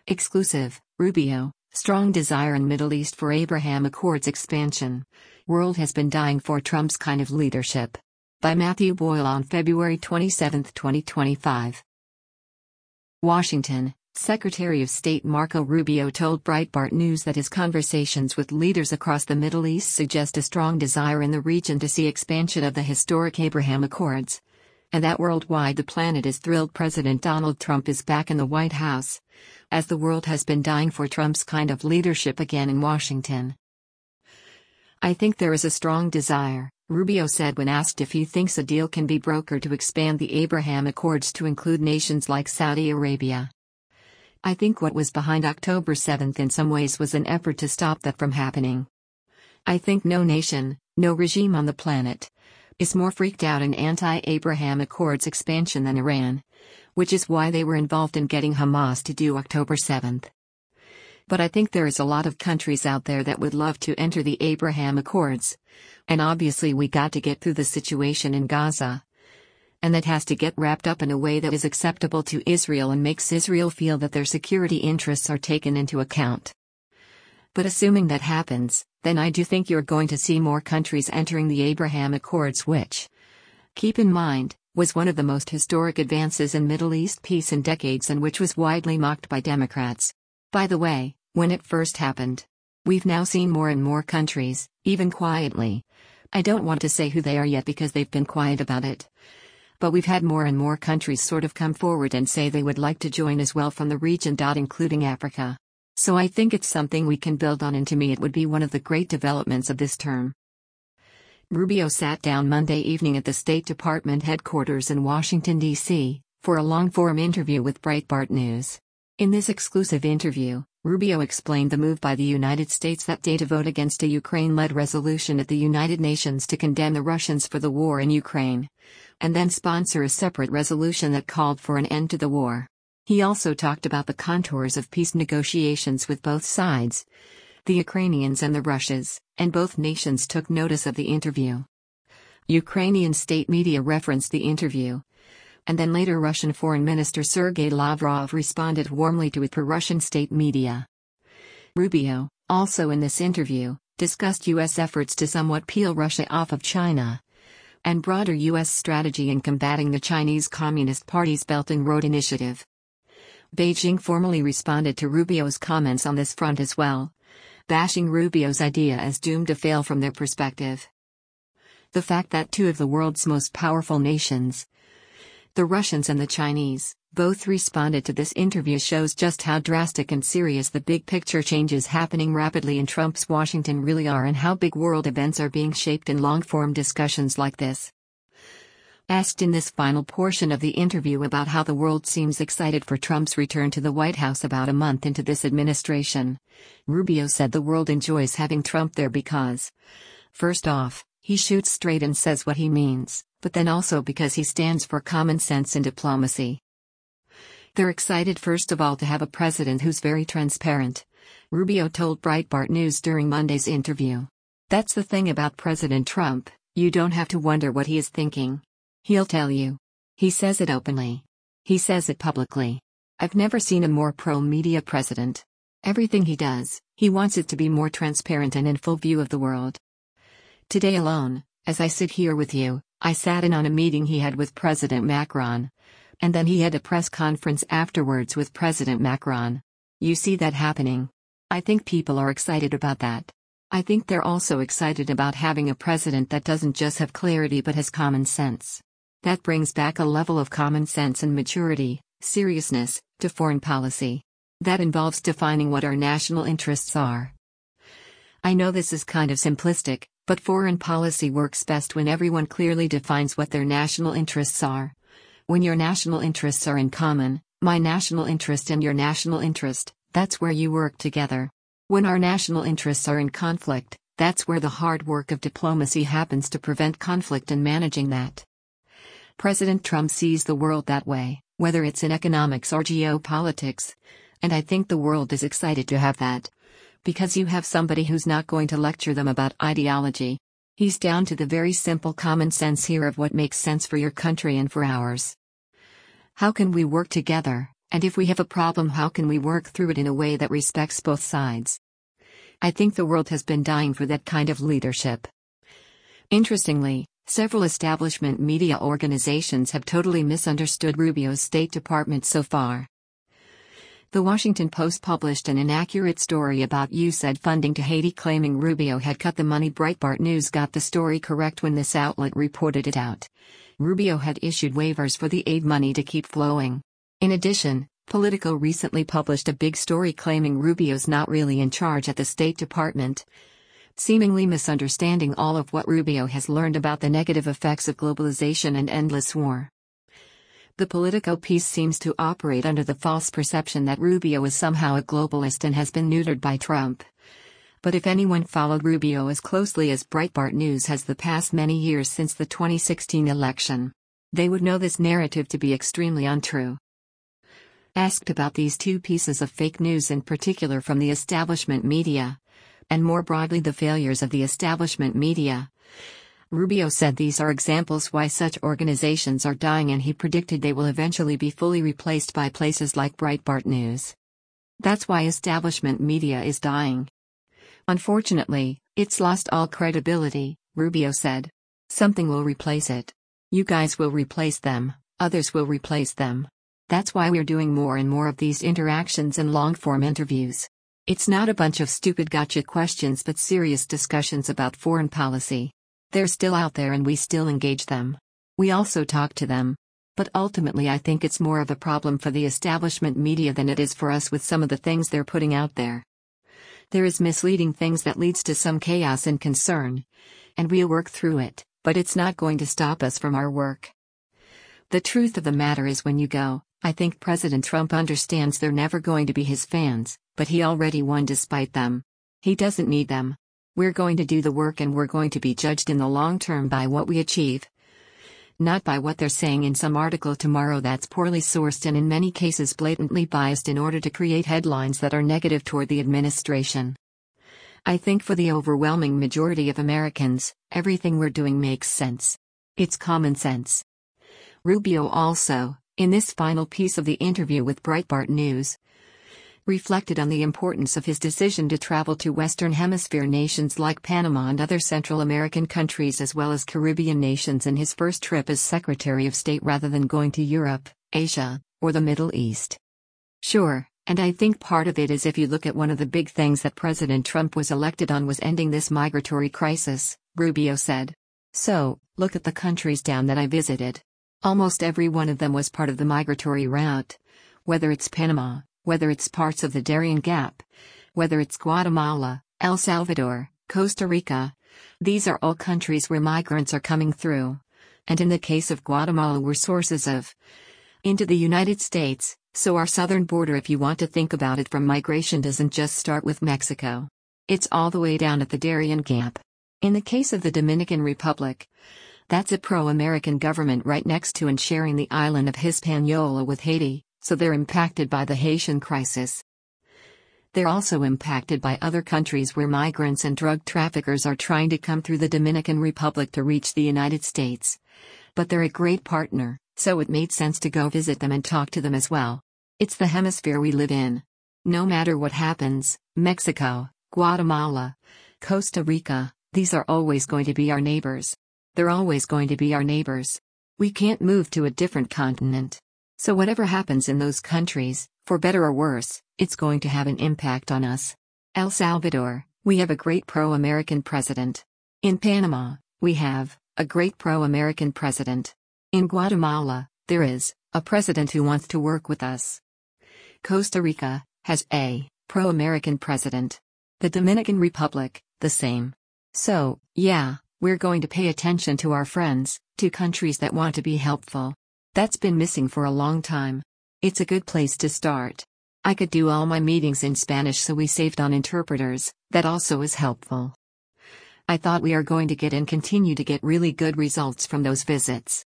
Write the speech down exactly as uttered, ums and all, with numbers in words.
Exclusive, Rubio, strong desire in Middle East for Abraham Accords expansion. World has been dying for Trump's kind of leadership. By Matthew Boyle on February twenty-seventh, twenty twenty-five. Washington, Secretary of State Marco Rubio told Breitbart News that his conversations with leaders across the Middle East suggest a strong desire in the region to see expansion of the historic Abraham Accords, and that worldwide the planet is thrilled President Donald Trump is back in the White House, as the world has been dying for Trump's kind of leadership again in Washington. I think there is a strong desire, Rubio said when asked if he thinks a deal can be brokered to expand the Abraham Accords to include nations like Saudi Arabia. I think what was behind October seventh in some ways was an effort to stop that from happening. I think no nation, no regime on the planet, is more freaked out in anti-Abraham Accords expansion than Iran, which is why they were involved in getting Hamas to do October seventh. But I think there is a lot of countries out there that would love to enter the Abraham Accords, and obviously we got to get through the situation in Gaza. And that has to get wrapped up in a way that is acceptable to Israel and makes Israel feel that their security interests are taken into account. But assuming that happens, then I do think you're going to see more countries entering the Abraham Accords, which, keep in mind, was one of the most historic advances in Middle East peace in decades and which was widely mocked by Democrats. By the way, when it first happened, we've now seen more and more countries, even quietly. I don't want to say who they are yet because they've been quiet about it. But we've had more and more countries sort of come forward and say they would like to join as well from the region, including Africa. So I think it's something we can build on, and to me it would be one of the great developments of this term. Rubio sat down Monday evening at the State Department headquarters in Washington, D C, for a long-form interview with Breitbart News. In this exclusive interview, Rubio explained the move by the United States that day to vote against a Ukraine-led resolution at the United Nations to condemn the Russians for the war in Ukraine, and then sponsor a separate resolution that called for an end to the war. He also talked about the contours of peace negotiations with both sides, the Ukrainians and the Russians, and both nations took notice of the interview. Ukrainian state media referenced the interview, and then later Russian Foreign Minister Sergei Lavrov responded warmly to it per Russian state media. Rubio, also in this interview, discussed U S efforts to somewhat peel Russia off of China, and broader U S strategy in combating the Chinese Communist Party's Belt and Road Initiative. Beijing formally responded to Rubio's comments on this front as well, bashing Rubio's idea as doomed to fail from their perspective. The fact that two of the world's most powerful nations, the Russians and the Chinese, both responded to this interview shows just how drastic and serious the big picture changes happening rapidly in Trump's Washington really are, and how big world events are being shaped in long-form discussions like this. Asked in this final portion of the interview about how the world seems excited for Trump's return to the White House about a month into this administration, Rubio said the world enjoys having Trump there because, first off, he shoots straight and says what he means, but then also because he stands for common sense and diplomacy. They're excited first of all to have a president who's very transparent, Rubio told Breitbart News during Monday's interview. That's the thing about President Trump, you don't have to wonder what he is thinking. He'll tell you. He says it openly. He says it publicly. I've never seen a more pro-media president. Everything he does, he wants it to be more transparent and in full view of the world. Today alone, as I sit here with you, I sat in on a meeting he had with President Macron. And then he had a press conference afterwards with President Macron. You see that happening. I think people are excited about that. I think they're also excited about having a president that doesn't just have clarity but has common sense. That brings back a level of common sense and maturity, seriousness, to foreign policy. That involves defining what our national interests are. I know this is kind of simplistic, but foreign policy works best when everyone clearly defines what their national interests are. When your national interests are in common, my national interest and your national interest, that's where you work together. When our national interests are in conflict, that's where the hard work of diplomacy happens to prevent conflict and managing that. President Trump sees the world that way, whether it's in economics or geopolitics, and I think the world is excited to have that. Because you have somebody who's not going to lecture them about ideology. He's down to the very simple common sense here of what makes sense for your country and for ours. How can we work together, And if we have a problem, how can we work through it in a way that respects both sides? I think the world has been dying for that kind of leadership. Interestingly, several establishment media organizations have totally misunderstood Rubio's State Department so far. The Washington Post published an inaccurate story about U S A I D funding to Haiti, claiming Rubio had cut the money. Breitbart News got the story correct when this outlet reported it out. Rubio had issued waivers for the aid money to keep flowing. In addition, Politico recently published a big story claiming Rubio's not really in charge at the State Department, seemingly misunderstanding all of what Rubio has learned about the negative effects of globalization and endless war. The Politico piece seems to operate under the false perception that Rubio is somehow a globalist and has been neutered by Trump. But if anyone followed Rubio as closely as Breitbart News has the past many years since the twenty sixteen election, they would know this narrative to be extremely untrue. Asked about these two pieces of fake news in particular from the establishment media, and more broadly the failures of the establishment media, Rubio said these are examples why such organizations are dying, and he predicted they will eventually be fully replaced by places like Breitbart News. That's why establishment media is dying. Unfortunately, it's lost all credibility, Rubio said. Something will replace it. You guys will replace them, others will replace them. That's why we're doing more and more of these interactions and long-form interviews. It's not a bunch of stupid gotcha questions but serious discussions about foreign policy. They're still out there and we still engage them. We also talk to them. But ultimately I think it's more of a problem for the establishment media than it is for us with some of the things they're putting out there. There is misleading things that leads to some chaos and concern. And we'll work through it, but it's not going to stop us from our work. The truth of the matter is, when you go, I think President Trump understands they're never going to be his fans, but he already won despite them. He doesn't need them. We're going to do the work and we're going to be judged in the long term by what we achieve. Not by what they're saying in some article tomorrow that's poorly sourced and in many cases blatantly biased in order to create headlines that are negative toward the administration. I think for the overwhelming majority of Americans, everything we're doing makes sense. It's common sense. Rubio also, in this final piece of the interview with Breitbart News, reflected on the importance of his decision to travel to Western Hemisphere nations like Panama and other Central American countries as well as Caribbean nations in his first trip as Secretary of State rather than going to Europe, Asia, or the Middle East. Sure, and I think part of it is if you look at one of the big things that President Trump was elected on was ending this migratory crisis, Rubio said. So, look at the countries down that I visited. Almost every one of them was part of the migratory route. Whether it's Panama, whether it's parts of the Darien Gap, whether it's Guatemala, El Salvador, Costa Rica, these are all countries where migrants are coming through. And in the case of Guatemala, we're sources of into the United States, so our southern border, if you want to think about it from migration, doesn't just start with Mexico. It's all the way down at the Darien Gap. In the case of the Dominican Republic, that's a pro-American government right next to and sharing the island of Hispaniola with Haiti, so they're impacted by the Haitian crisis. They're also impacted by other countries where migrants and drug traffickers are trying to come through the Dominican Republic to reach the United States. But they're a great partner, so it made sense to go visit them and talk to them as well. It's the hemisphere we live in. No matter what happens, Mexico, Guatemala, Costa Rica, these are always going to be our neighbors. They're always going to be our neighbors. We can't move to a different continent. So whatever happens in those countries, for better or worse, it's going to have an impact on us. El Salvador, we have a great pro-American president. In Panama, we have a great pro-American president. In Guatemala, there is a president who wants to work with us. Costa Rica has a pro-American president. The Dominican Republic, the same. So, yeah, we're going to pay attention to our friends, to countries that want to be helpful. That's been missing for a long time. It's a good place to start. I could do all my meetings in Spanish, so we saved on interpreters. That also is helpful. I thought we are going to get and continue to get really good results from those visits.